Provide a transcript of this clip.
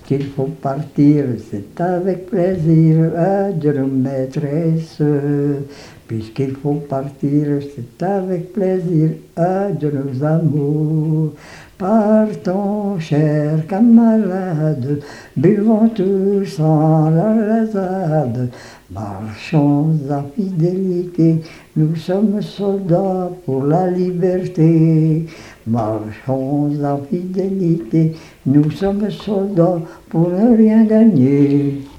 Puisqu'il faut partir, c'est avec plaisir, adieu nos maîtresses. Puisqu'il faut partir, c'est avec plaisir, adieu nos amours. Partons, chers camarades, buvons tous en la lazade. Marchons à fidélité, nous sommes soldats pour la liberté. Marchons en fidélité, nous sommes soldats pour ne rien gagner.